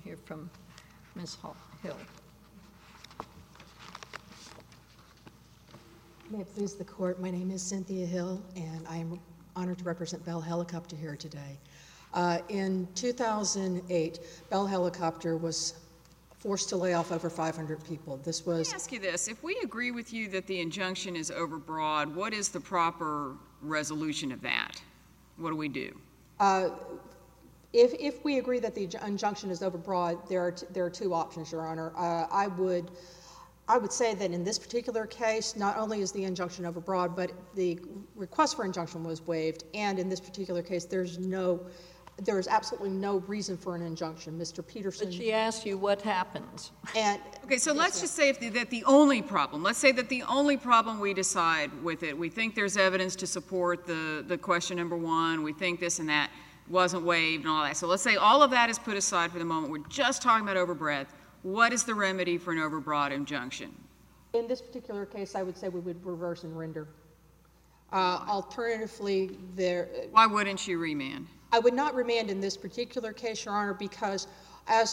hear from Ms. Hill. May it please the Court, my name is Cynthia Hill, and I am honored to represent Bell Helicopter here today. In 2008, Bell Helicopter was forced to lay off over 500 people. Let me ask you this. If we agree with you that the injunction is overbroad, what is the proper resolution of that? What do we do? If we agree that the injunction is overbroad, there are two options, Your Honor. I would say that in this particular case, not only is the injunction overbroad, but the request for injunction was waived, and in this particular case, there is absolutely no reason for an injunction. Mr. Peterson. But she asked you what happens. Okay, so let's just say that the only problem, let's say that the only problem we decide with it, we think there's evidence to support the question number one, we think this and that wasn't waived and all that. So let's say all of that is put aside for the moment. We're just talking about overbreadth. What is the remedy for an overbroad injunction? In this particular case, I would say we would reverse and render. Alternatively, Why wouldn't you remand? I would not remand in this particular case, Your Honor, because as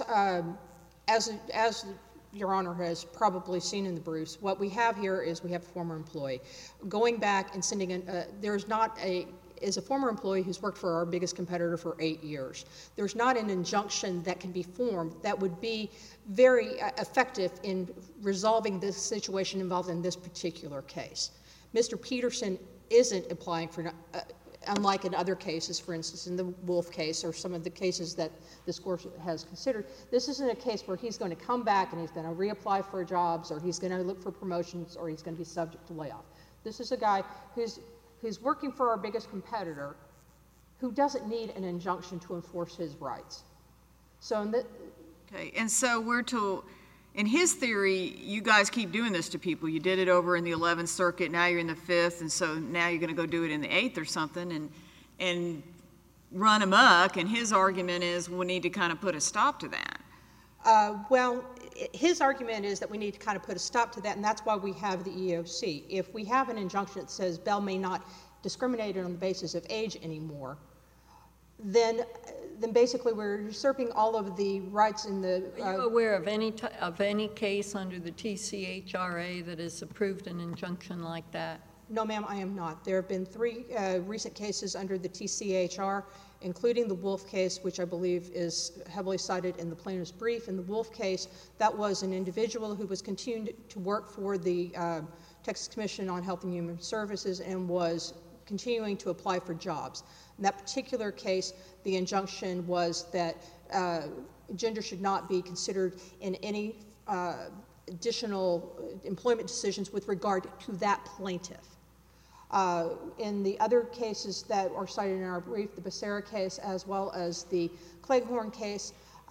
Your Honor has probably seen in the briefs, what we have here is we have a former employee. Going back and sending in, is a former employee who's worked for our biggest competitor for 8 years. There's not an injunction that can be formed that would be very effective in resolving this situation involved in this particular case. Mr. Peterson isn't applying for, unlike in other cases, for instance, in the Wolf case or some of the cases that this Court has considered, this isn't a case where he's going to come back and he's going to reapply for jobs or he's going to look for promotions or he's going to be subject to layoff. This is a guy who's working for our biggest competitor who doesn't need an injunction to enforce his rights. Okay, and so in his theory, you guys keep doing this to people. You did it over in the 11th Circuit, now you're in the 5th, and so now you're going to go do it in the 8th or something and run amok, and his argument is we need to kind of put a stop to that. Well, his argument is that we need to kind of put a stop to that, and that's why we have the EEOC. If we have an injunction that says Bell may not discriminate on the basis of age anymore, then basically we're usurping all of the rights in the... Are you aware of any case under the TCHRA that has approved an injunction like that? No, ma'am, I am not. There have been 3 recent cases under the TCHR, including the Wolf case, which I believe is heavily cited in the plaintiff's brief. In the Wolf case, that was an individual who was continuing to work for the Texas Commission on Health and Human Services and was continuing to apply for jobs. In that particular case, the injunction was that gender should not be considered in any additional employment decisions with regard to that plaintiff. In the other cases that are cited in our brief, the Becerra case as well as the Cleghorn case,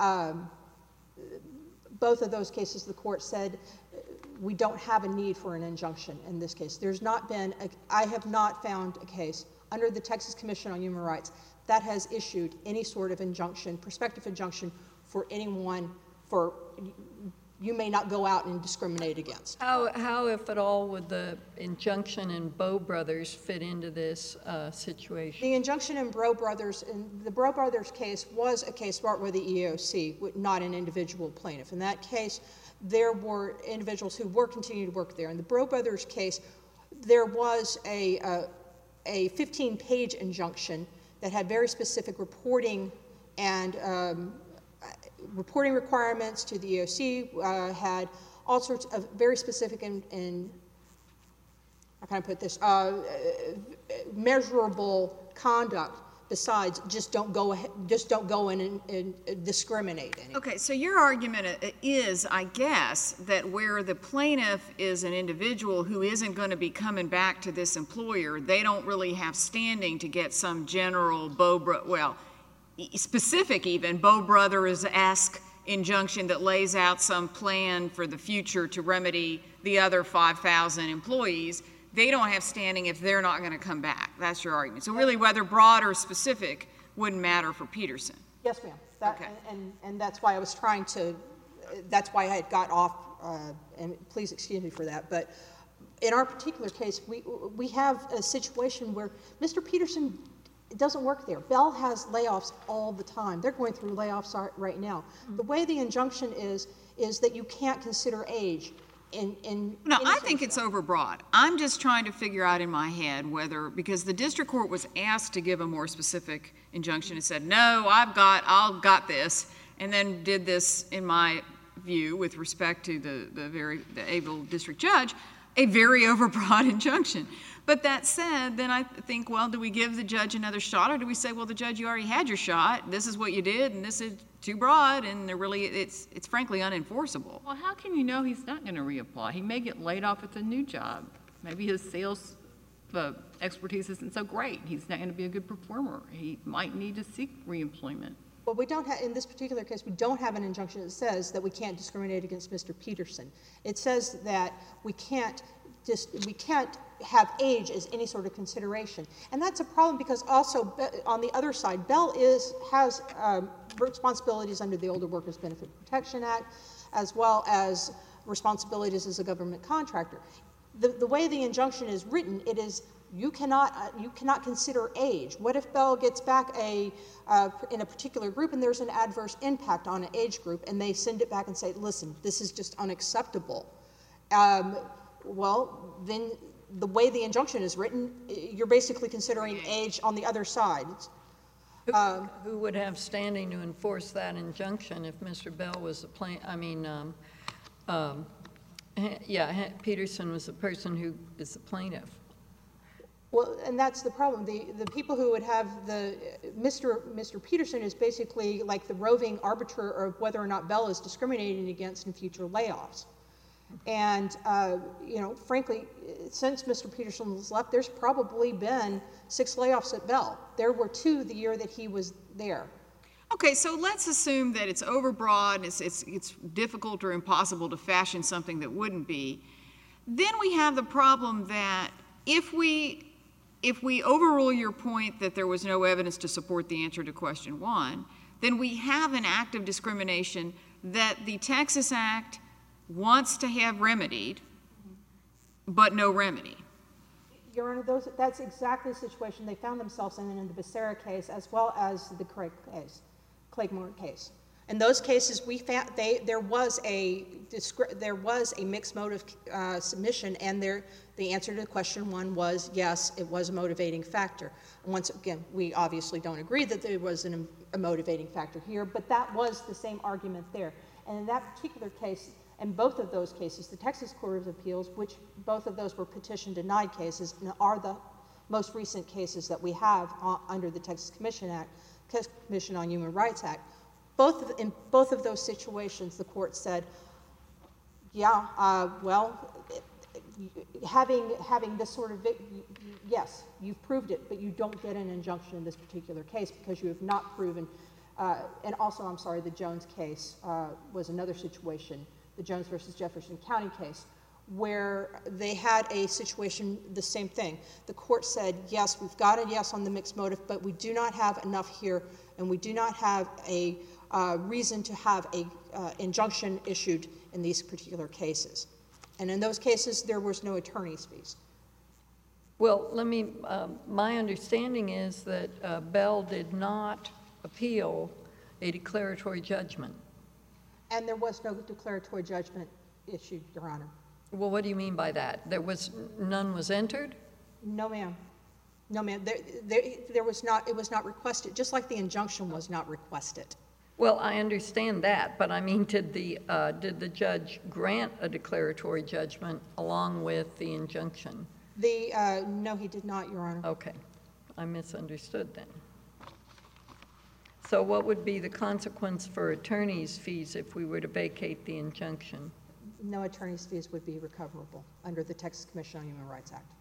both of those cases the Court said we don't have a need for an injunction in this case. I have not found a case under the Texas Commission on Human Rights that has issued any sort of injunction, prospective injunction for anyone for you may not go out and discriminate against. How, if at all, would the injunction in Bow Brothers fit into this situation? The injunction in Bow Brothers, the Bow Brothers case was a case brought with the EEOC, not an individual plaintiff. In that case, there were individuals who were continuing to work there. In the Bow Brothers case, there was a 15-page injunction that had very specific reporting and reporting requirements to the EEOC, had all sorts of very specific and how can I put this, measurable conduct besides just don't go in and discriminate anymore. Okay, so your argument is, I guess, that where the plaintiff is an individual who isn't going to be coming back to this employer, they don't really have standing to get some general specific even Bow Brothers-esque injunction that lays out some plan for the future to remedy the other 5,000 employees. They don't have standing if they're not going to come back. That's your argument. So really, whether broad or specific wouldn't matter for Peterson. Yes, ma'am. Okay. And that's why I was trying to, that's why I had got off, and please excuse me for that. But in our particular case, we have a situation where Mr. Peterson It doesn't work there. Bell has layoffs all the time. They're going through layoffs right now. The way the injunction is that you can't consider age No, I think it's overbroad. I'm just trying to figure out in my head whether, because the district court was asked to give a more specific injunction and said, no, I've got this, and then did this, in my view, with respect to the able district judge, a very overbroad injunction. But that said, then I think, well, do we give the judge another shot, or do we say, well, the judge, you already had your shot, this is what you did, and this is too broad, and it's frankly unenforceable. Well, how can you know he's not going to reapply? He may get laid off at the new job. Maybe his sales expertise isn't so great. He's not going to be a good performer. He might need to seek reemployment. Well, we don't have, in this particular case, we don't have an injunction that says that we can't discriminate against Mr. Peterson. It says that we can't have age as any sort of consideration. And that's a problem because also on the other side, Bell has responsibilities under the Older Workers Benefit Protection Act, as well as responsibilities as a government contractor. The way the injunction is written, it is you cannot consider age. What if Bell gets back in a particular group and there's an adverse impact on an age group and they send it back and say, listen, this is just unacceptable. Well, then the way the injunction is written, you're basically considering age on the other side. Who would have standing to enforce that injunction if Mr. Bell was a Peterson was the person who is the plaintiff? Well, and that's the problem. The people who would have Mr. Peterson is basically like the roving arbiter of whether or not Bell is discriminating against in future layoffs. And, frankly, since Mr. Peterson was left, there's probably been 6 layoffs at Bell. There were 2 the year that he was there. Okay, so let's assume that it's overbroad, it's difficult or impossible to fashion something that wouldn't be. Then we have the problem that if we overrule your point that there was no evidence to support the answer to question 1, then we have an act of discrimination that the Texas Act wants to have remedied, but no remedy. Your Honor, that's exactly the situation they found themselves in the Becerra case as well as the Clegmore case. In those cases, we found there was a mixed motive submission, and the answer to question 1 was yes, it was a motivating factor. And once again, we obviously don't agree that there was a motivating factor here, but that was the same argument there. And in that particular case, in both of those cases, the Texas Court of Appeals, which both of those were petition-denied cases, and are the most recent cases that we have under the Texas Commission on Human Rights Act, in both of those situations, the court said, having this sort of, yes, you've proved it, but you don't get an injunction in this particular case because you have not proven, and also, I'm sorry, the Jones case was another situation, the Jones versus Jefferson County case, where they had a situation, the same thing. The court said, yes, we've got a yes on the mixed motive, but we do not have enough here, and we do not have a reason to have a injunction issued in these particular cases. And in those cases, there was no attorney's fees. Well, my understanding is that Bell did not appeal a declaratory judgment. And there was no declaratory judgment issued, Your Honor. Well, what do you mean by that? None was entered? No, ma'am. No, ma'am. There was not. It was not requested, just like the injunction was not requested. Well, I understand that, but I mean, did the judge grant a declaratory judgment along with the injunction? No, he did not, Your Honor. Okay. I misunderstood then. So what would be the consequence for attorney's fees if we were to vacate the injunction? No attorney's fees would be recoverable under the Texas Commission on Human Rights Act.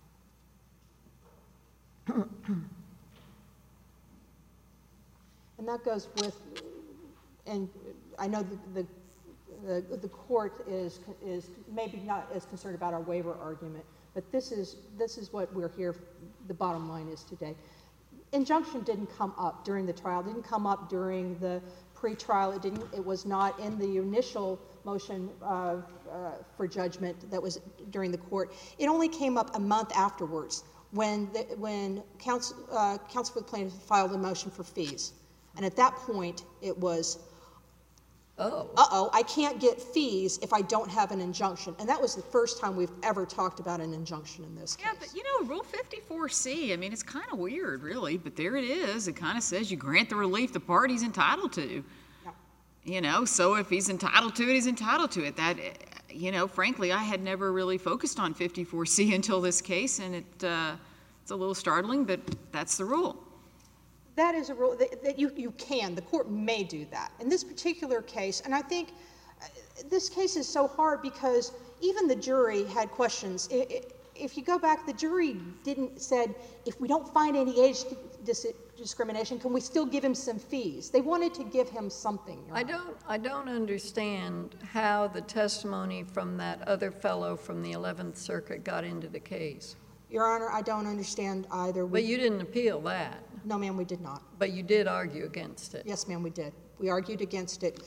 And that goes with, and I know the court is maybe not as concerned about our waiver argument, but this is what we're here, the bottom line is today. Injunction didn't come up during the trial, didn't come up during the pre-trial, it was not in the initial motion for judgment that was during the court. It only came up a month afterwards when counsel for the plaintiff filed a motion for fees. And at that point, it was, I can't get fees if I don't have an injunction. And that was the first time we've ever talked about an injunction in this case. Yeah, but Rule 54C, I mean, it's kind of weird, really, but there it is. It kind of says you grant the relief the party's entitled to. Yeah. So if he's entitled to it, he's entitled to it. That, frankly, I had never really focused on 54C until this case, and it's a little startling, but that's the rule. That is a rule that you can. The court may do that. In this particular case, and I think this case is so hard because even the jury had questions. If you go back, the jury said, if we don't find any age discrimination, can we still give him some fees? They wanted to give him something. I don't understand how the testimony from that other fellow from the 11th Circuit got into the case. Your Honor, I don't understand either. But you didn't appeal that. No, ma'am, we did not. But you did argue against it. Yes, ma'am, we did. We argued against it.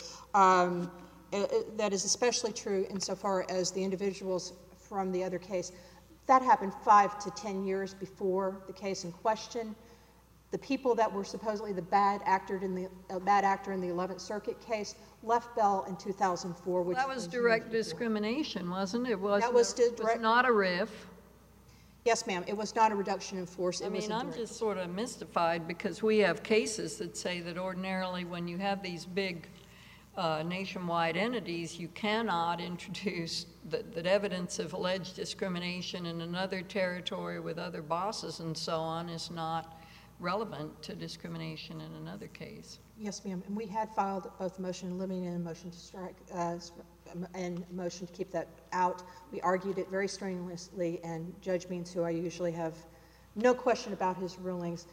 That is especially true insofar as the individuals from the other case. That happened 5 to 10 years before the case in question. The people that were supposedly the bad actor in the 11th Circuit case left Bell in 2004. Which that was direct discrimination, wasn't it? It was not a RIF. Yes, ma'am. It was not a reduction in force. I mean, I'm just sort of mystified because we have cases that say that ordinarily when you have these big nationwide entities, you cannot introduce that evidence of alleged discrimination in another territory with other bosses and so on is not relevant to discrimination in another case. Yes, ma'am. And we had filed both a motion to eliminate and a motion to strike and a motion to keep that out. We argued it very strenuously, and Judge Means, who I usually have no question about his rulings,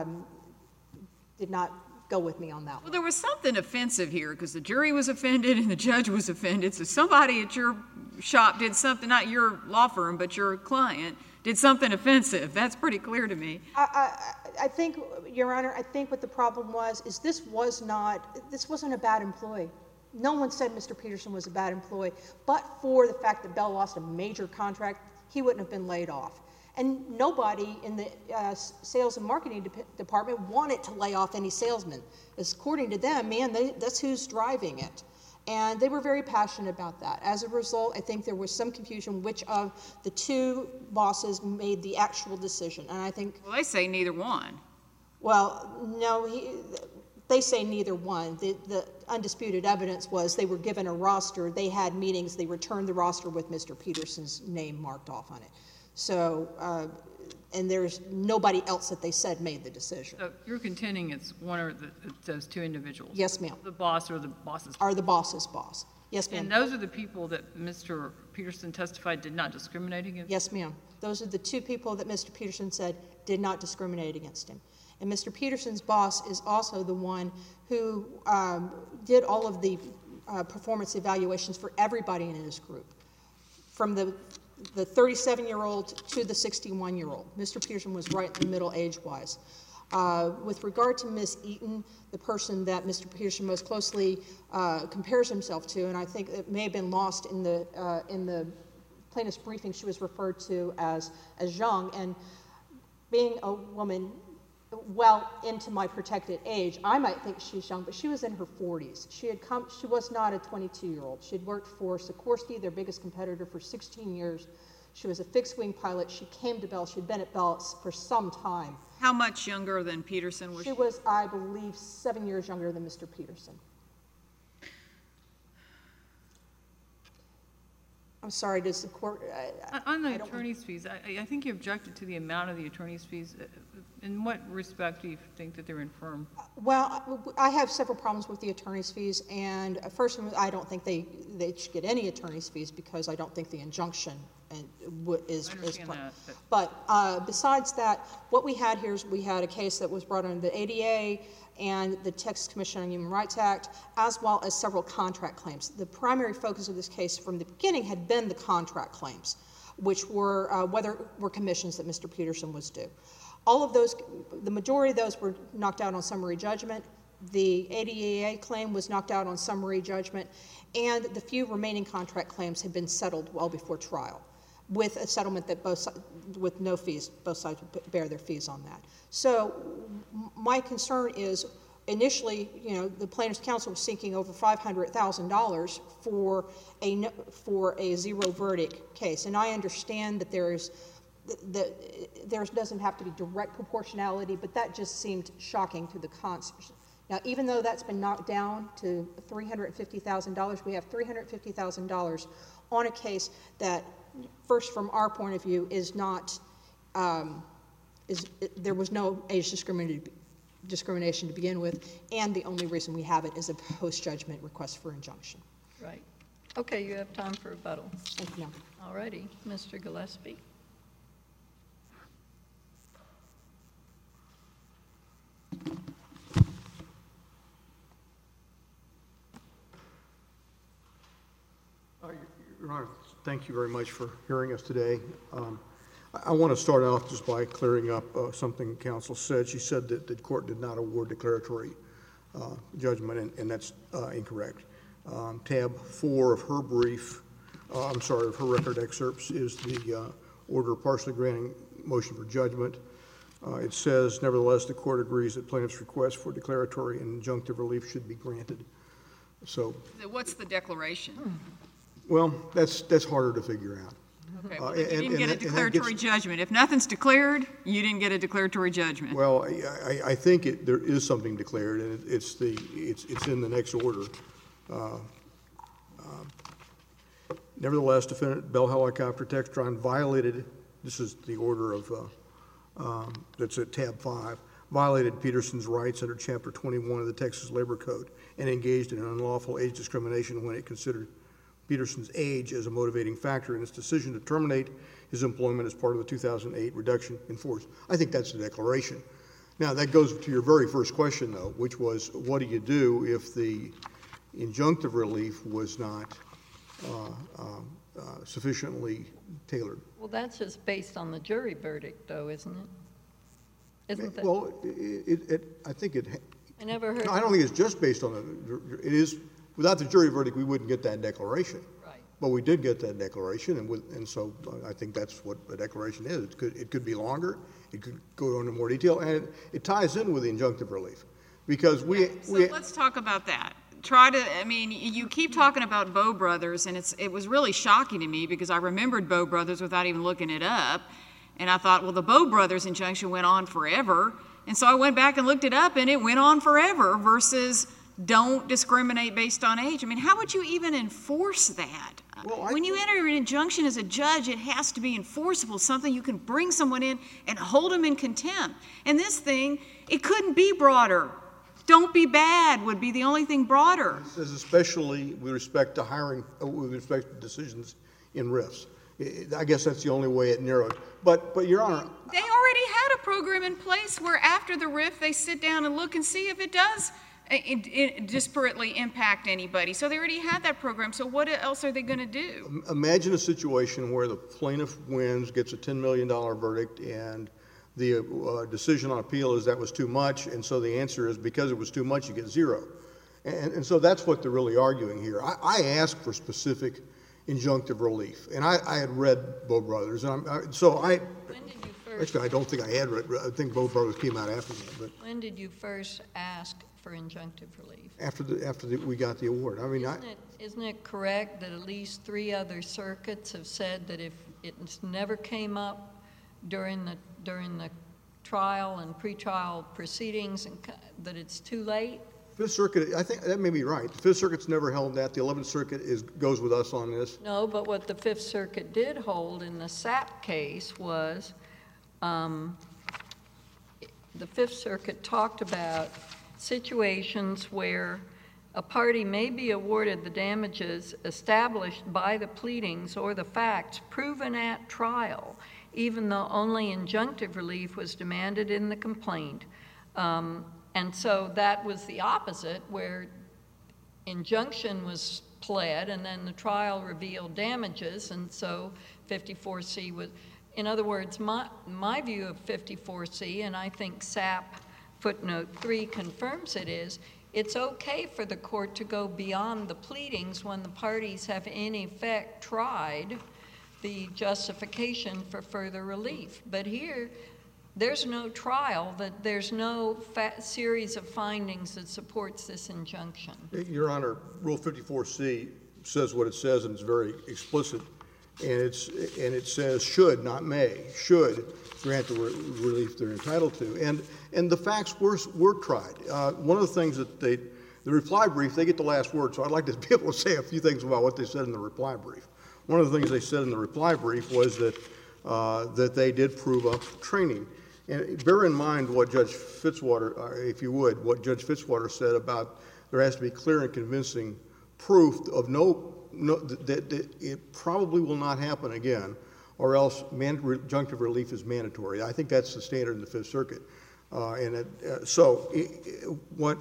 did not go with me on that one. Well, there was something offensive here because the jury was offended and the judge was offended. So somebody at your shop did something, not your law firm, but your client, did something offensive. That's pretty clear to me. I think, Your Honor, I think what the problem was is this wasn't a bad employee. No one said Mr. Peterson was a bad employee, but for the fact that Bell lost a major contract, he wouldn't have been laid off. And nobody in the sales and marketing department wanted to lay off any salesman. According to them, that's who's driving it. And they were very passionate about that. As a result, I think there was some confusion which of the two bosses made the actual decision. And I think... Well, they say neither one. Well, no, they say neither one. The undisputed evidence was they were given a roster, they had meetings, they returned the roster with Mr. Peterson's name marked off on it. So, and there's nobody else that they said made the decision. So you're contending it's one of those two individuals? Yes, ma'am. The boss or the boss's boss? Are the boss's boss. Yes, ma'am. And those are the people that Mr. Peterson testified did not discriminate against? Yes, ma'am. Those are the two people that Mr. Peterson said did not discriminate against him. And Mr. Peterson's boss is also the one who did all of the performance evaluations for everybody in his group, from the 37-year-old to the 61-year-old. Mr. Peterson was right in the middle age-wise. With regard to Ms. Eaton, the person that Mr. Peterson most closely compares himself to, and I think it may have been lost in the plaintiff's briefing, she was referred to as young. And being a woman well into my protected age, I might think she's young, but she was in her 40s. She was not a 22-year-old. She had worked for Sikorsky, their biggest competitor, for 16 years. She was a fixed-wing pilot. She came to Bell. She'd been at Bell for some time. How much younger than Peterson was she? She was, I believe, 7 years younger than Mr. Peterson. I'm sorry, does the court... On the attorney's fees, I think you objected to the amount of the attorney's fees. In what respect do you think that they're infirm? Well, I have several problems with the attorney's fees, and first, I don't think they should get any attorney's fees because I don't think the injunction is... I understand that. But besides that, what we had here is we had a case that was brought under the ADA and the Texas Commission on Human Rights Act, as well as several contract claims. The primary focus of this case from the beginning had been the contract claims, which were commissions that Mr. Peterson was due. All of those, the majority of those were knocked out on summary judgment. The ADA claim was knocked out on summary judgment, and the few remaining contract claims had been settled well before trial. with a settlement that with no fees, both sides would bear their fees on that. So my concern is, initially, the plaintiff's counsel was seeking over $500,000 for a zero verdict case, and I understand that there doesn't have to be direct proportionality, but that just seemed shocking to the conscience. Now, even though that's been knocked down to $350,000, we have $350,000 on a case that, first, from our point of view, is not there was no age discrimination to begin with, and the only reason we have it is a post-judgment request for injunction. Right. Okay, you have time for rebuttal. Thank you. All righty, Mr. Gillespie. Your Honor, thank you very much for hearing us today. I want to start off just by clearing up something counsel said. She said that the court did not award declaratory judgment, and that's incorrect. Tab 4 of her brief, of her record excerpts, is the order partially granting motion for judgment. It says, nevertheless, the court agrees that plaintiff's request for declaratory and injunctive relief should be granted. So, what's the declaration? well, that's harder to figure out. Okay, well, you didn't get a declaratory judgment. If nothing's declared, you didn't get a declaratory judgment. Well, I think there is something declared, and it's in the next order. Nevertheless, defendant Bell Helicopter Textron violated. This is the order of that's at tab 5. Violated Peterson's rights under Chapter 21 of the Texas Labor Code and engaged in unlawful age discrimination when it considered Peterson's age as a motivating factor in its decision to terminate his employment as part of the 2008 reduction in force. I think that's the declaration. Now, that goes to your very first question, though, which was, what do you do if the injunctive relief was not sufficiently tailored? Well, that's just based on the jury verdict, though, isn't it? Isn't that? Well, I think it. I never heard. No, I don't think it's just based on the. It is. Without the jury verdict, we wouldn't get that declaration. Right. But we did get that declaration, and so I think that's what the declaration is. It could be longer. It could go into more detail, and it ties in with the injunctive relief, because So let's talk about that. You keep talking about Bow Brothers, and it was really shocking to me because I remembered Bow Brothers without even looking it up, and I thought, well, the Bow Brothers injunction went on forever, and so I went back and looked it up, and it went on forever versus don't discriminate based on age. I mean, how would you even enforce that? Well, when you enter an injunction as a judge, it has to be enforceable, something you can bring someone in and hold them in contempt. And this thing, it couldn't be broader. Don't be bad would be the only thing broader. It says especially with respect to hiring, with respect to decisions in RIFs. I guess that's the only way it narrowed. But Your Honor. They already had a program in place where after the RIF, they sit down and look and see if it does disparately impact anybody. So they already had that program. So what else are they going to do? Imagine a situation where the plaintiff wins, gets a $10 million verdict, and the decision on appeal is that was too much, and so the answer is because it was too much, you get zero. And so that's what they're really arguing here. I asked for specific injunctive relief, and I had read Bow Brothers, and When did you first? Actually, I don't think I had read. I think Bow Brothers came out after that. But When did you first ask for injunctive relief? After we got the award. I mean, Isn't it correct that at least 3 other circuits have said that if it never came up during the trial and pretrial proceedings, and that it's too late? Fifth Circuit, I think that may be right. The Fifth Circuit's never held that. The 11th Circuit goes with us on this. No, but what the Fifth Circuit did hold in the SAP case was the Fifth Circuit talked about situations where a party may be awarded the damages established by the pleadings or the facts proven at trial, even though only injunctive relief was demanded in the complaint. And so that was the opposite, where injunction was pled and then the trial revealed damages, and so 54C was, in other words, my view of 54C, and I think SAP footnote 3 confirms it, is it's okay for the court to go beyond the pleadings when the parties have in effect tried the justification for further relief. But here, there's no trial, that there's no series of findings that supports this injunction. Your Honor, Rule 54C says what it says, and it's very explicit. And it says should, not may, should grant the relief they're entitled to. And the facts were tried. One of the things that the reply brief, they get the last word, so I'd like to be able to say a few things about what they said in the reply brief. One of the things they said in the reply brief was that they did prove up training. And bear in mind what Judge Fitzwater, if you would, what Judge Fitzwater said about there has to be clear and convincing proof of that it probably will not happen again, or else injunctive relief is mandatory. I think that's the standard in the Fifth Circuit. What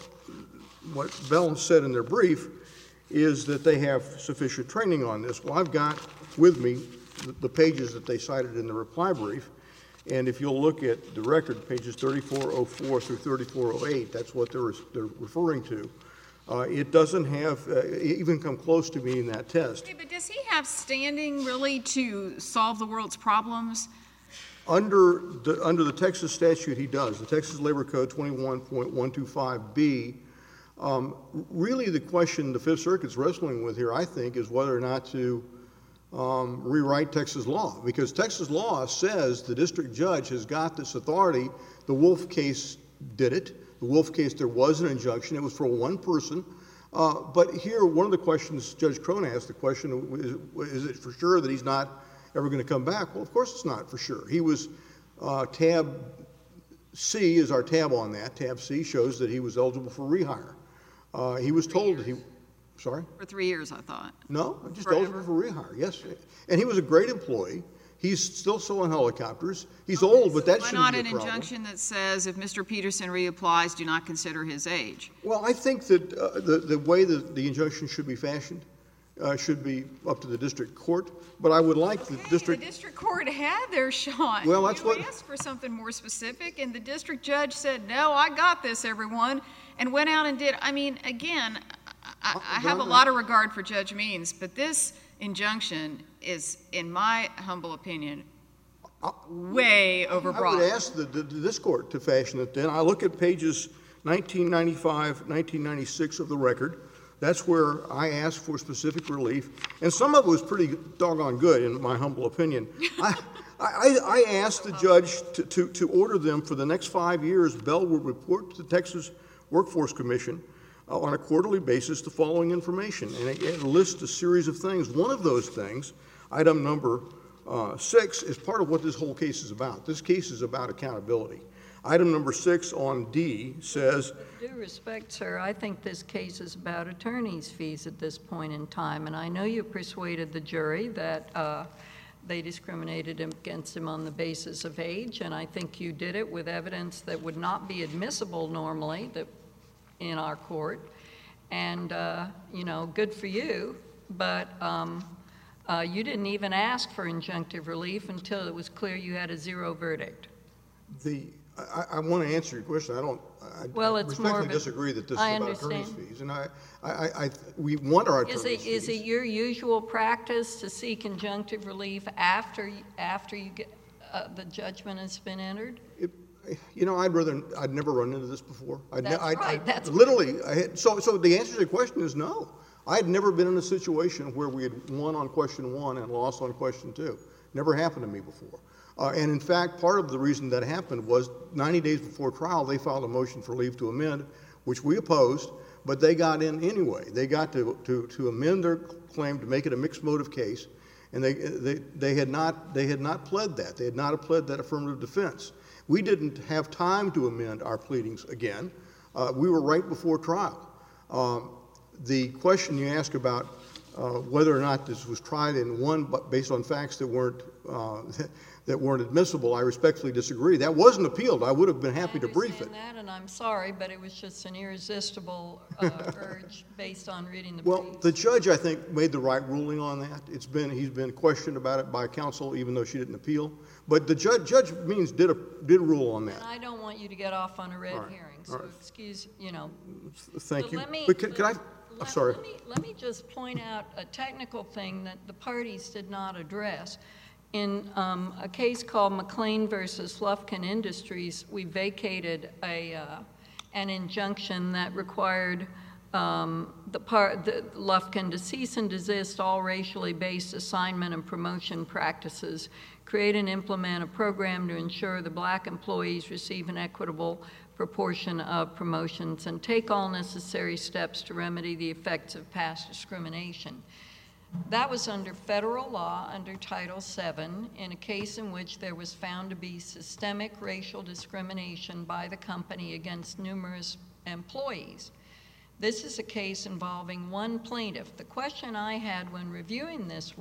Bell said in their brief is that they have sufficient training on this. Well, I've got with me the pages that they cited in the reply brief, and if you'll look at the record, pages 3404 through 3408, that's what they're referring to. It doesn't have even come close to meeting that test. Okay, but does he have standing really to solve the world's problems? Under the Texas statute, he does. The Texas Labor Code 21.125B. Really, the question the Fifth Circuit's wrestling with here, I think, is whether or not to rewrite Texas law, because Texas law says the district judge has got this authority. The Wolf case did it. The Wolf case, there was an injunction. It was for one person. But here, one of the questions Judge Crone asked, the question, is it for sure that he's not ever going to come back? Well, of course it's not for sure. He was, tab C is our tab on that. Tab C shows that he was eligible for rehire. He was told that he, sorry? For 3 years, I thought. No, just eligible for rehire, yes. And he was a great employee. He's still selling helicopters. He's old, but that shouldn't be a problem. Why not an injunction that says if Mr. Peterson reapplies, do not consider his age? Well, I think that the way that the injunction should be fashioned should be up to the district court, but I would like the district... The district court had their shot. Well, that's what... You asked for something more specific, and the district judge said, no, I got this, everyone, and went out and did... I mean, again, I have a lot of regard for Judge Means, but this injunction is, in my humble opinion, way overbroad. I would ask this court to fashion it then. I look at pages 1995, 1996 of the record. That's where I asked for specific relief, and some of it was pretty doggone good, in my humble opinion. I asked the judge to order them for the next 5 years. Bell would report to the Texas Workforce Commission on a quarterly basis the following information, and it lists a series of things. One of those things, item number 6, is part of what this whole case is about. This case is about accountability. Item number 6 on D says... With due respect, sir, I think this case is about attorney's fees at this point in time, and I know you persuaded the jury that they discriminated against him on the basis of age, and I think you did it with evidence that would not be admissible normally in our court, and, you know, good for you, but you didn't even ask for injunctive relief until it was clear you had a 0 verdict. I want to answer your question. I respectfully disagree that this is about attorney's fees, and we want our attorney's fees. Is it your usual practice to seek injunctive relief after you get the judgment has been entered? You know, I'd never run into this before. That's literally. So the answer to the question is no. I had never been in a situation where we had won on question 1 and lost on question 2. Never happened to me before. And in fact, part of the reason that happened was 90 days before trial, they filed a motion for leave to amend, which we opposed, but they got in anyway. They got to amend their claim to make it a mixed motive case, and they had not pled that. They had not pled that affirmative defense. We didn't have time to amend our pleadings again. We were right before trial. The question you ask about whether or not this was tried and won based on facts that weren't admissible, I respectfully disagree. That wasn't appealed. I would have been happy to brief it. I understand that, and I'm sorry, but it was just an irresistible urge based on reading the briefs. Well, the judge, I think, made the right ruling on that. He's been questioned about it by counsel, even though she didn't appeal. But the judge Means did rule on that. And I don't want you to get off on a red herring, so excuse, you know. Thank you. Let me, but can I I'm sorry. Let me just point out a technical thing that the parties did not address. In a case called McLean versus Lufkin Industries, we vacated an injunction that required the Lufkin to cease and desist all racially based assignment and promotion practices, create and implement a program to ensure the black employees receive an equitable proportion of promotions, and take all necessary steps to remedy the effects of past discrimination. That was under federal law, under Title VII, in a case in which there was found to be systemic racial discrimination by the company against numerous employees. This is a case involving one plaintiff. The question I had when reviewing this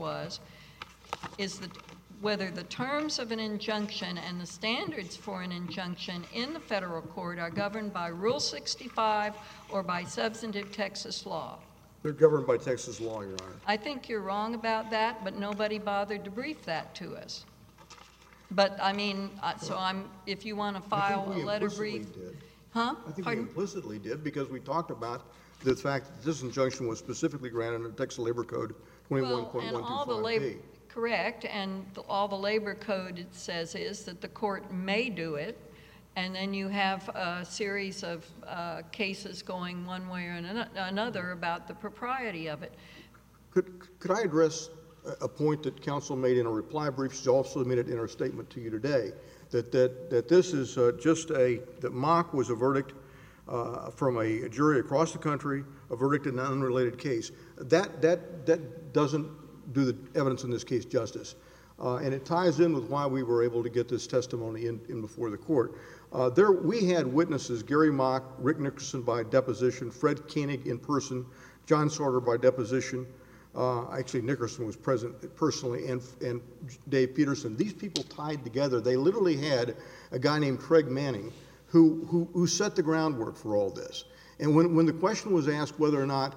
is whether the terms of an injunction and the standards for an injunction in the federal court are governed by Rule 65 or by substantive Texas law. They're governed by Texas law, Your Honor. I think you're wrong about that, but nobody bothered to brief that to us. But, I mean, if you want to file a letter brief. Huh? I think Pardon? we implicitly did, because we talked about the fact that this injunction was specifically granted under Texas Labor Code 21.125B. Correct, and all the labor code it says is that the court may do it, and then you have a series of cases going one way or another about the propriety of it. Could I address a point that counsel made in a reply brief? She also made it in her statement to you today, that this is that Mock was a verdict from a jury across the country, a verdict in an unrelated case. That doesn't do the evidence in this case justice. And it ties in with why we were able to get this testimony in before the court. We had witnesses, Gary Mock, Rick Nickerson by deposition, Fred Koenig in person, John Sorter by deposition. Actually, Nickerson was present personally, and Dave Peterson. These people tied together. They literally had a guy named Craig Manning who set the groundwork for all this. And when the question was asked whether or not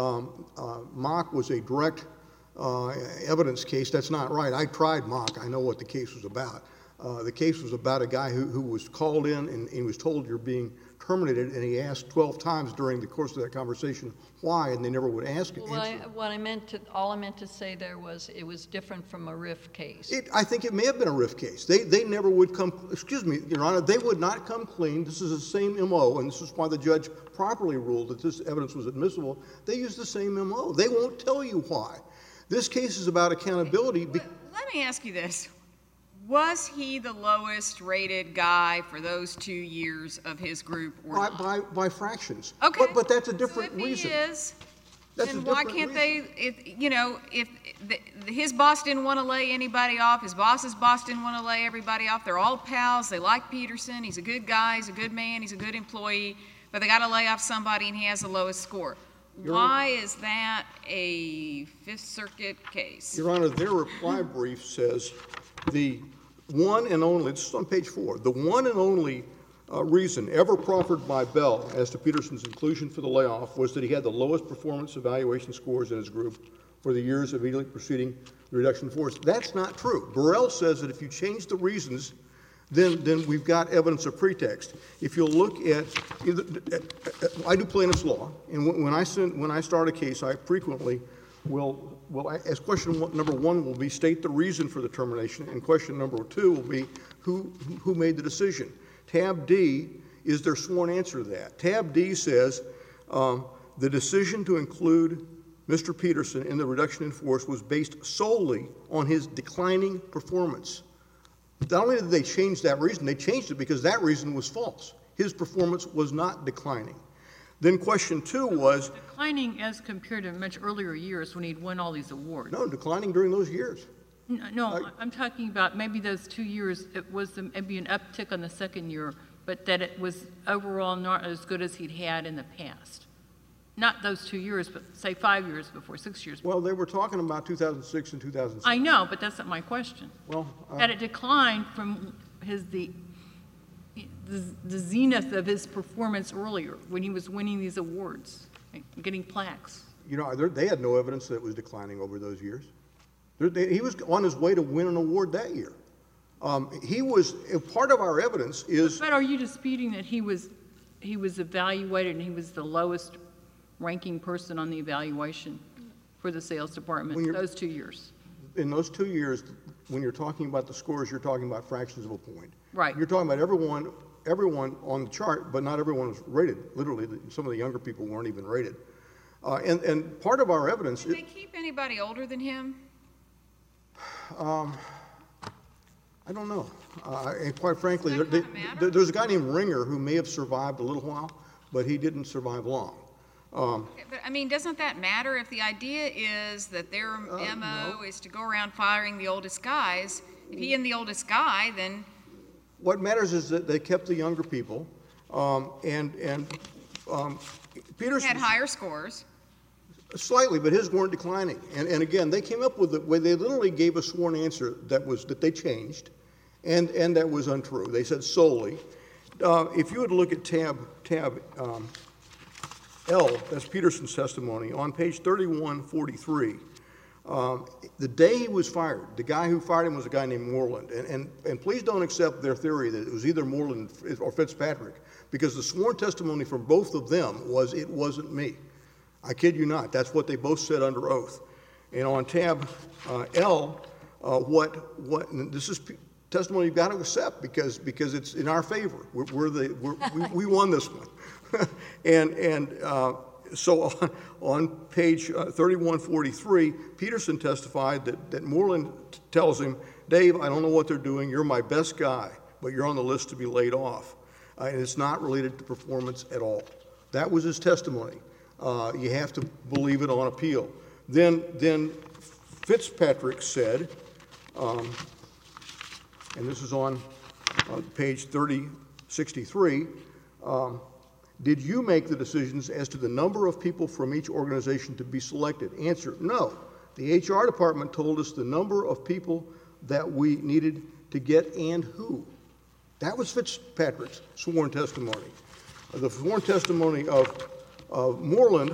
Mock was a direct evidence case, that's not right. I tried Mock. I know what the case was about. The case was about a guy who was called in and he was told you're being terminated, and he asked 12 times during the course of that conversation why, and they never would ask it. All I meant to say there was it was different from a RIF case. I think it may have been a RIF case. They never would come, excuse me, Your Honor, they would not come clean. This is the same MO, and this is why the judge properly ruled that this evidence was admissible. They used the same MO. They won't tell you why. This case is about accountability. Let me ask you this. Was he the lowest rated guy for those 2 years of his group? Or not? By fractions. Okay. But that's a different reason. If he is, That's then a why different can't reason. if his boss didn't want to lay anybody off, his boss's boss didn't want to lay everybody off, they're all pals, they like Peterson, he's a good guy, he's a good man, he's a good employee, but they got to lay off somebody and he has the lowest score. Why is that a Fifth Circuit case? Your Honor, their reply brief says the one and only, this is on page 4, the one and only reason ever proffered by Bell as to Peterson's inclusion for the layoff was that he had the lowest performance evaluation scores in his group for the years immediately preceding the reduction in force. That's not true. Burrell says that if you change the reasons, then we've got evidence of pretext. If you'll look at, I do plaintiff's law, and when I start a case, I frequently will as question number 1 will be state the reason for the termination, and question number 2 will be who made the decision. Tab D is their sworn answer to that. Tab D says the decision to include Mr. Peterson in the reduction in force was based solely on his declining performance. Not only did they change that reason, they changed it because that reason was false. His performance was not declining. Then question 2 was... Declining as compared to much earlier years when he'd won all these awards. No, declining during those years. No, I'm talking about maybe those 2 years, it was maybe an uptick on the second year, but that it was overall not as good as he'd had in the past. Not those 2 years, but say 5 years before, 6 years before. Well, they were talking about 2006 and 2007. I know, but that's not my question. Well, had it declined from the zenith of his performance earlier when he was winning these awards, getting plaques? You know, they had no evidence that it was declining over those years. He was on his way to win an award that year. He was, part of our evidence is... But are you disputing that he was evaluated and he was the lowest ranking person on the evaluation for the sales department, those 2 years. In those 2 years, when you're talking about the scores, you're talking about fractions of a point. Right. You're talking about everyone on the chart, but not everyone was rated. Literally, some of the younger people weren't even rated. And part of our evidence... Did they keep anybody older than him? I don't know. And quite frankly, Does that kinda matter? there's a guy named Ringer who may have survived a little while, but he didn't survive long. Okay, but I mean, doesn't that matter if the idea is that their MO is to go around firing the oldest guys? If he and the oldest guy, then... What matters is that they kept the younger people, and Peterson... Had higher scores. Slightly, but his weren't declining. And again, they came up with they literally gave a sworn answer that they changed, and that was untrue. They said solely. If you would look at tab L, that's Peterson's testimony, on page 3143, the day he was fired, the guy who fired him was a guy named Moreland. And please don't accept their theory that it was either Moreland or Fitzpatrick, because the sworn testimony from both of them was, it wasn't me. I kid you not. That's what they both said under oath. And on tab L, this is testimony you've got to accept because it's in our favor. We won this one. So on page 3143, Peterson testified that Moreland tells him, Dave, I don't know what they're doing. You're my best guy, but you're on the list to be laid off. And it's not related to performance at all. That was his testimony. You have to believe it on appeal. Then Fitzpatrick said, and this is on page 3063, did you make the decisions as to the number of people from each organization to be selected? Answer, no. The HR department told us the number of people that we needed to get and who. That was Fitzpatrick's sworn testimony. The sworn testimony of Moreland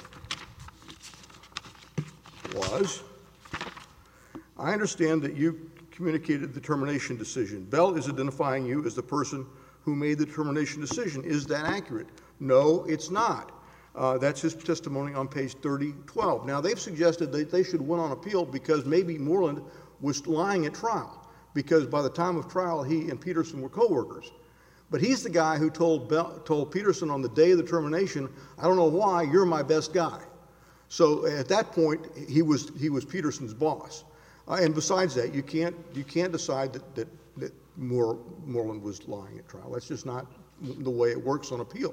was, I understand that you communicated the termination decision. Bell is identifying you as the person who made the termination decision. Is that accurate? No, it's not. That's his testimony on page 3012. Now, they've suggested that they should win on appeal because maybe Moreland was lying at trial, because by the time of trial, he and Peterson were co-workers. But he's the guy who told Peterson on the day of the termination, I don't know why, you're my best guy. So at that point, he was Peterson's boss. And besides that, you can't decide that Moreland was lying at trial. That's just not the way it works on appeal.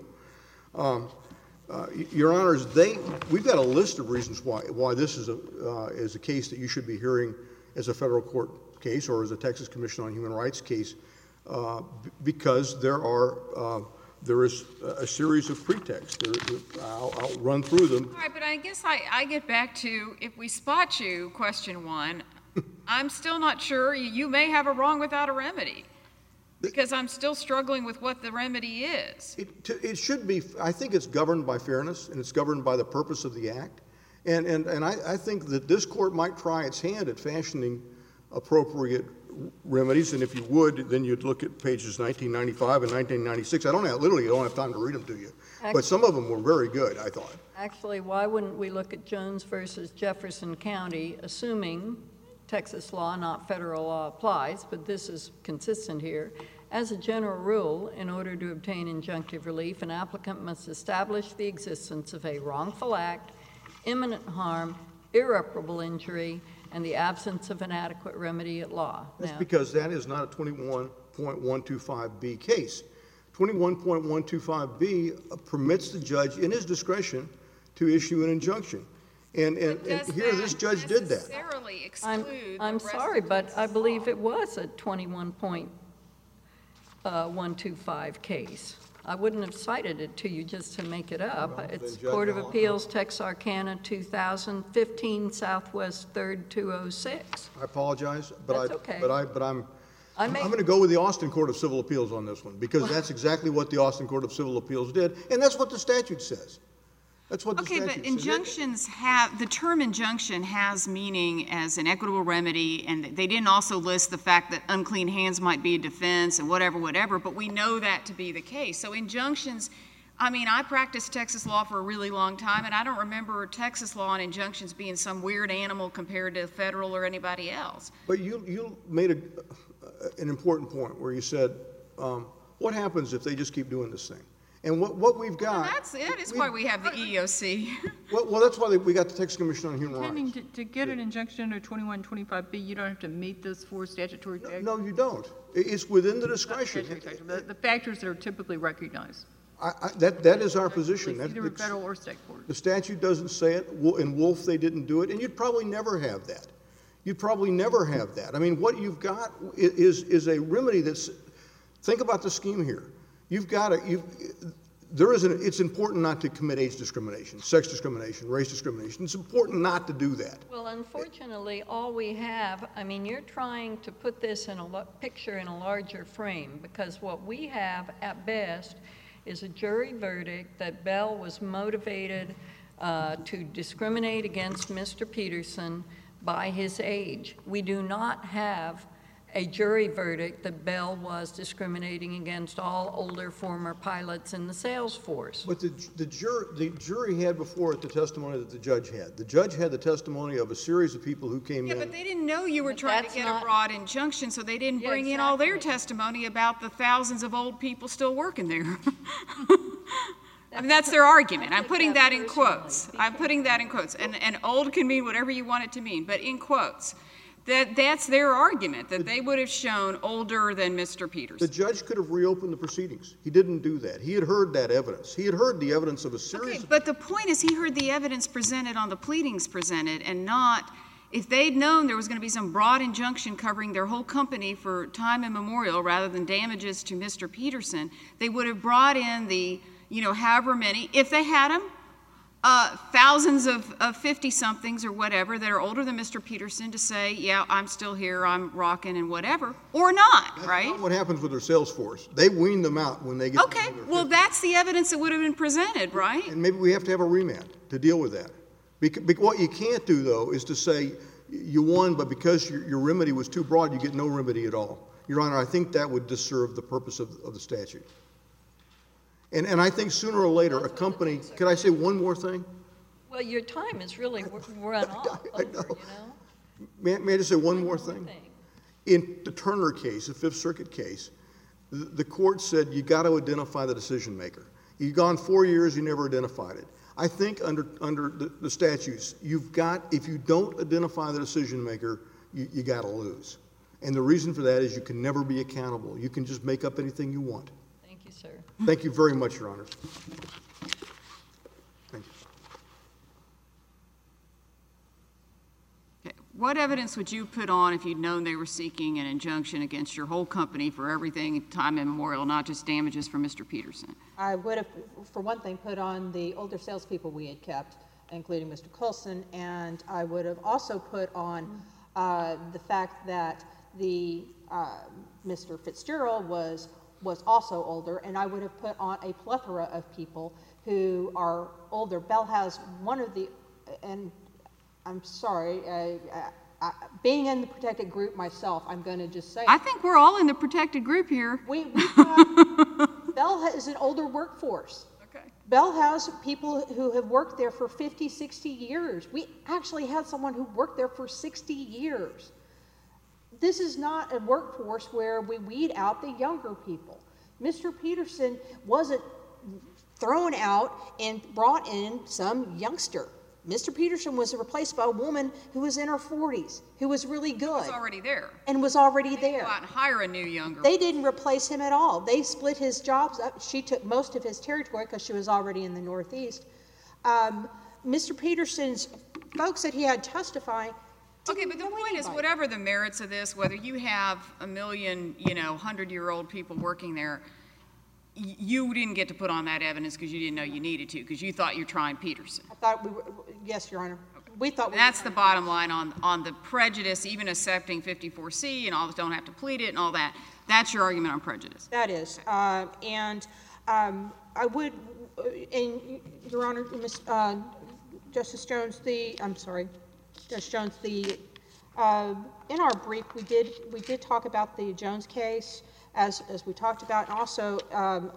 Your Honors, we've got a list of reasons why this is a case that you should be hearing as a federal court case or as a Texas Commission on Human Rights case, because there is a series of pretexts. I'll run through them. All right, but I guess I get back to, if we spot you, question one, I'm still not sure. You may have a wrong without a remedy, because I'm still struggling with what the remedy is. It should be, I think it's governed by fairness, and it's governed by the purpose of the act. And I think that this court might try its hand at fashioning appropriate remedies, and if you would, then you'd look at pages 1995 and 1996. I don't have time to read them to you. But some of them were very good, I thought. Actually, why wouldn't we look at Jones versus Jefferson County, assuming Texas law, not federal law, applies, but this is consistent here. As a general rule, in order to obtain injunctive relief, an applicant must establish the existence of a wrongful act, imminent harm, irreparable injury, and the absence of an adequate remedy at law. That's because that is not a 21.125B case. 21.125B permits the judge, in his discretion, to issue an injunction. And here, this judge did that. Necessarily exclude I'm sorry, but I believe it was a 21.125 case. I wouldn't have cited it to you just to make it up. It's Court of Appeals, Texarkana, 2015, Southwest 3rd, 206. I apologize, but That's okay. I'm going to go with the Austin Court of Civil Appeals on this one, because that's exactly what the Austin Court of Civil Appeals did, and that's what the statute says. That's what the statute says. Okay, but injunctions the term injunction has meaning as an equitable remedy, and they didn't also list the fact that unclean hands might be a defense and whatever, but we know that to be the case. So injunctions, I mean, I practiced Texas law for a really long time, and I don't remember Texas law and injunctions being some weird animal compared to federal or anybody else. But you made an important point where you said, what happens if they just keep doing this thing? And what we've got... That is why we have the EEOC. Well, that's why we got the Texas Commission on Human Rights. To get an injunction under 2125B, you don't have to meet those 4 statutory factors? No, you don't. It's within the discretion. The factors that are typically recognized. That is our position. Either in federal or state court. The statute doesn't say it. In Wolf, they didn't do it, and you'd probably never have that. You'd probably never have that. I mean, what you've got is a remedy that's... Think about the scheme here. It's important not to commit age discrimination, sex discrimination, race discrimination. It's important not to do that. Well, unfortunately, all we have, I mean, you're trying to put this in a picture in a larger frame, because what we have at best is a jury verdict that Bell was motivated to discriminate against Mr. Peterson by his age. We do not have a jury verdict that Bell was discriminating against all older former pilots in the sales force. But the jury had before it the testimony that the judge had. The judge had the testimony of a series of people who came in. Yeah, but they didn't know you were trying to get a broad injunction, so they didn't bring in all their testimony about the thousands of old people still working there. I mean, that's their argument. I'm putting that in quotes. I'm putting that in quotes. And old can mean whatever you want it to mean, but in quotes. That's their argument, that they would have shown older than Mr. Peterson. The judge could have reopened the proceedings. He didn't do that. He had heard that evidence. He had heard the evidence of a series of... But the point is he heard the evidence presented on the pleadings presented, and not... If they'd known there was going to be some broad injunction covering their whole company for time immemorial rather than damages to Mr. Peterson, they would have brought in the, however many, if they had them, thousands of 50-somethings or whatever that are older than Mr. Peterson to say, yeah, I'm still here, I'm rocking and whatever, or not, right? That's not what happens with their sales force. They wean them out when they get... Okay, well, that's the evidence that would have been presented, right? And maybe we have to have a remand to deal with that. What you can't do, though, is to say you won, but because your remedy was too broad, you get no remedy at all. Your Honor, I think that would disserve the purpose of the statute. And I think sooner or later, a company... Could I say one more thing? Well, your time is really run off over, May I just say one more thing? In the Turner case, the Fifth Circuit case, the court said you got to identify the decision maker. You've gone 4 years, you never identified it. I think under the statutes, if you don't identify the decision maker, you got to lose. And the reason for that is you can never be accountable. You can just make up anything you want. Thank you, sir. Thank you very much, Your Honors. Thank you. Okay. What evidence would you put on if you'd known they were seeking an injunction against your whole company for everything time immemorial, not just damages for Mr. Peterson? I would have, for one thing, put on the older salespeople we had kept, including Mr. Coulson, and I would have also put on the fact that Mr. Fitzgerald was also older, and I would have put on a plethora of people who are older. Bell has one of the, and I'm sorry, being in the protected group myself, I'm going to just say... I think we're all in the protected group here. Bell is an older workforce. Okay. Bell has people who have worked there for 50, 60 years. We actually had someone who worked there for 60 years. This is not a workforce where we weed out the younger people. Mr. Peterson wasn't thrown out and brought in some youngster. Mr. Peterson was replaced by a woman who was in her 40s, who was really good. Was already there. And was already there. Go out and hire a new younger. They didn't replace him at all. They split his jobs up. She took most of his territory because she was already in the Northeast. Mr. Peterson's folks that he had testifying. Okay, but the point is, whatever the merits of this, whether you have a million, 100-year-old people working there, you didn't get to put on that evidence because you didn't know you needed to, because you thought you were trying Peterson. I thought we were, yes, Your Honor. Okay. We thought we That's the bottom line on the prejudice, even accepting 54C and all this, don't have to plead it and all that. That's your argument on prejudice. That is. I would, and Your Honor, Justice Jones, Judge Jones, in our brief, we did talk about the Jones case, as we talked about, and also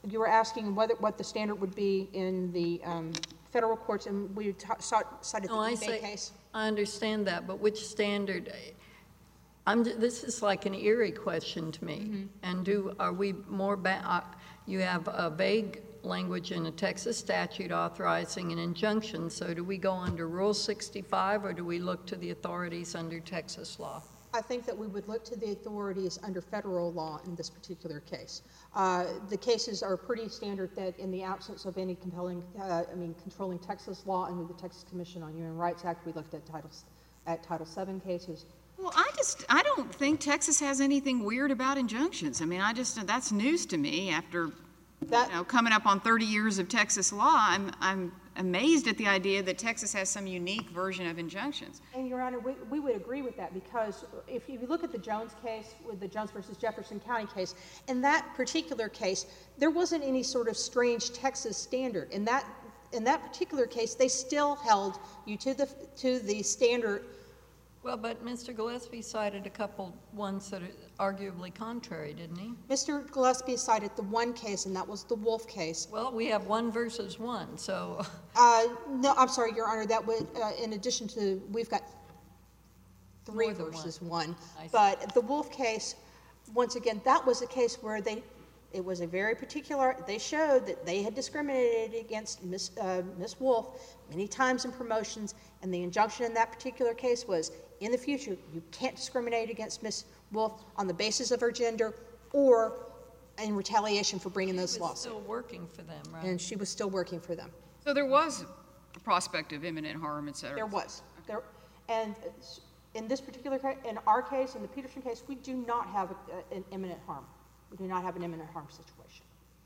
you were asking what the standard would be in the federal courts, and we cited the eBay case. I understand that, but which standard? This is like an eerie question to me. And are we more you have a vague language in a Texas statute authorizing an injunction, so do we go under Rule 65 or do we look to the authorities under Texas law? I think that we would look to the authorities under federal law in this particular case. The cases are pretty standard that in the absence of any controlling Texas law under the Texas Commission on Human Rights Act, we looked at Title VII cases. Well, I don't think Texas has anything weird about injunctions. I mean, that's news to me after coming up on 30 years of Texas law. I'm amazed at the idea that Texas has some unique version of injunctions. And, Your Honor, we would agree with that, because if you look at the Jones case, with the Jones versus Jefferson County case, in that particular case, there wasn't any sort of strange Texas standard. In that particular case, they still held you to the standard. Well, but Mr. Gillespie cited a couple ones that are arguably contrary, didn't he? Mr. Gillespie cited the one case, and that was the Wolf case. Well, we have 1 versus 1, so... No, I'm sorry, Your Honor, that would, in addition to, we've got 3 versus 1. But the Wolf case, once again, that was a case where it was a very particular, they showed that they had discriminated against Miss Wolf many times in promotions, and the injunction in that particular case was, in the future, you can't discriminate against Miss Wolf on the basis of her gender or in retaliation for bringing those lawsuits. She was still working for them, right? And she was still working for them. So there was a prospect of imminent harm, et cetera. There was. And in this particular case, in our case, in the Peterson case, we do not have an imminent harm. We do not have an imminent harm situation.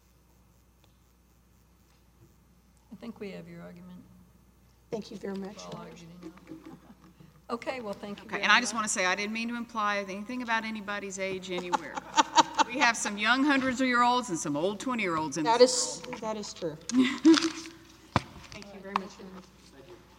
I think we have your argument. Thank you very much. Okay, well, thank you. Okay, and I just want to say I didn't mean to imply anything about anybody's age anywhere. We have some young hundreds-year-olds and some old 20-year-olds in this world. That is true.